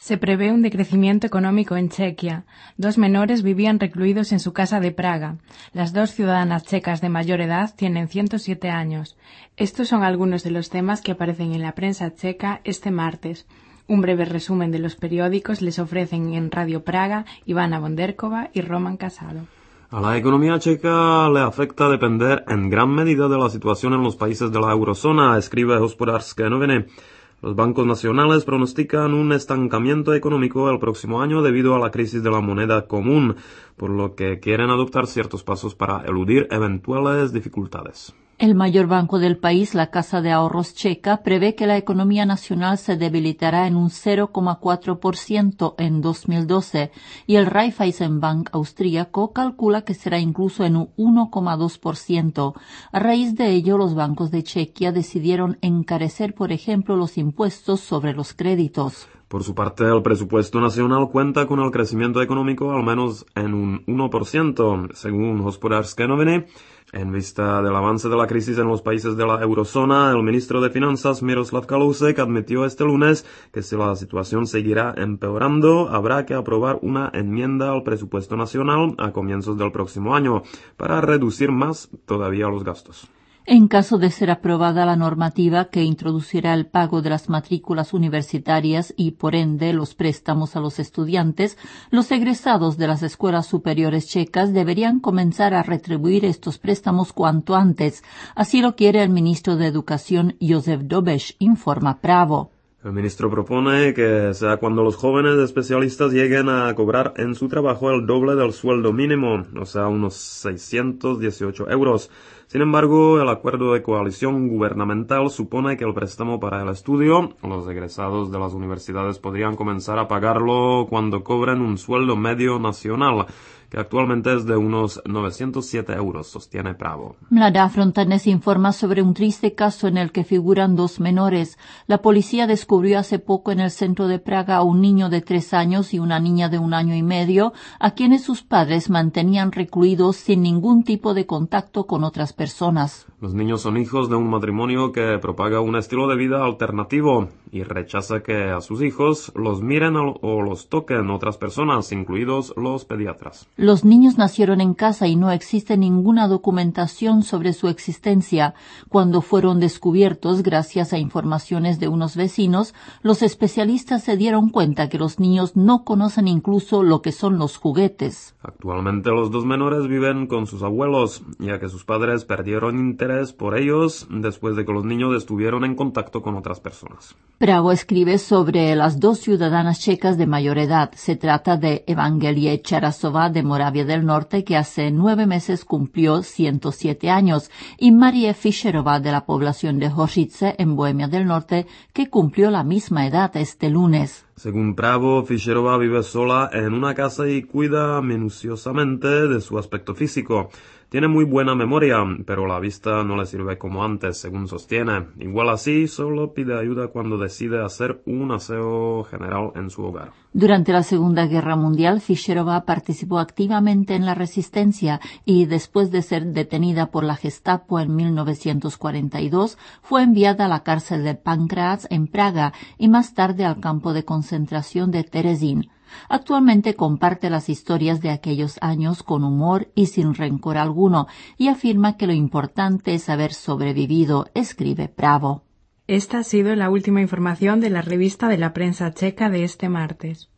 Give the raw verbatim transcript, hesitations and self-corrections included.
Se prevé un decrecimiento económico en Chequia. Dos menores vivían recluidos en su casa de Praga. Las dos ciudadanas checas de mayor edad tienen ciento siete años. Estos son algunos de los temas que aparecen en la prensa checa este martes. Un breve resumen de los periódicos les ofrecen en Radio Praga Ivana Bonderkova y Roman Casado. A la economía checa le afecta depender en gran medida de la situación en los países de la eurozona, escribe Hospodářské noviny. Los bancos nacionales pronostican un estancamiento económico el próximo año debido a la crisis de la moneda común, por lo que quieren adoptar ciertos pasos para eludir eventuales dificultades. El mayor banco del país, la Casa de Ahorros checa, prevé que la economía nacional se debilitará en un cero coma cuatro por ciento en dos mil doce y el Raiffeisenbank austríaco calcula que será incluso en un uno coma dos por ciento. A raíz de ello, los bancos de Chequia decidieron encarecer, por ejemplo, los impuestos sobre los créditos. Por su parte, el presupuesto nacional cuenta con el crecimiento económico al menos en un uno por ciento, según Hospodářské noviny. En vista del avance de la crisis en los países de la eurozona, el ministro de Finanzas Miroslav Kalousek admitió este lunes que si la situación seguirá empeorando, habrá que aprobar una enmienda al presupuesto nacional a comienzos del próximo año para reducir más todavía los gastos. En caso de ser aprobada la normativa que introducirá el pago de las matrículas universitarias y, por ende, los préstamos a los estudiantes, los egresados de las escuelas superiores checas deberían comenzar a retribuir estos préstamos cuanto antes. Así lo quiere el ministro de Educación, Josef Dobeš, informa Pravo. El ministro propone que sea cuando los jóvenes especialistas lleguen a cobrar en su trabajo el doble del sueldo mínimo, o sea, unos seiscientos dieciocho euros. Sin embargo, el acuerdo de coalición gubernamental supone que el préstamo para el estudio, los egresados de las universidades podrían comenzar a pagarlo cuando cobren un sueldo medio nacional, que actualmente es de unos novecientos siete euros, sostiene Pravo. Mladá Frontenes informa sobre un triste caso en el que figuran dos menores. La policía descubrió hace poco en el centro de Praga a un niño de tres años y una niña de un año y medio, a quienes sus padres mantenían recluidos sin ningún tipo de contacto con otras personas. Los niños son hijos de un matrimonio que propaga un estilo de vida alternativo y rechaza que a sus hijos los miren o los toquen otras personas, incluidos los pediatras. Los niños nacieron en casa y no existe ninguna documentación sobre su existencia. Cuando fueron descubiertos, gracias a informaciones de unos vecinos, los especialistas se dieron cuenta que los niños no conocen incluso lo que son los juguetes. Actualmente los dos menores viven con sus abuelos, ya que sus padres perdieron interés por ellos después de que los niños estuvieron en contacto con otras personas. Pravo escribe sobre las dos ciudadanas checas de mayor edad. Se trata de Evangelie Charasová de Moravia del Norte, que hace nueve meses cumplió ciento siete años, y Marie Fischerova de la población de Hořice, en Bohemia del Norte, que cumplió la misma edad este lunes. Según Pravo, Fischerova vive sola en una casa y cuida minuciosamente de su aspecto físico. Tiene muy buena memoria, pero la vista no le sirve como antes, según sostiene. Igual así, solo pide ayuda cuando decide hacer un aseo general en su hogar. Durante la Segunda Guerra Mundial, Fischerova participó activamente en la resistencia y, después de ser detenida por la Gestapo en mil novecientos cuarenta y dos, fue enviada a la cárcel de Pankráč en Praga y más tarde al campo de concentración de Terezín. Actualmente comparte las historias de aquellos años con humor y sin rencor alguno y afirma que lo importante es haber sobrevivido, escribe Pravo. Esta ha sido la última información de la revista de la prensa checa de este martes.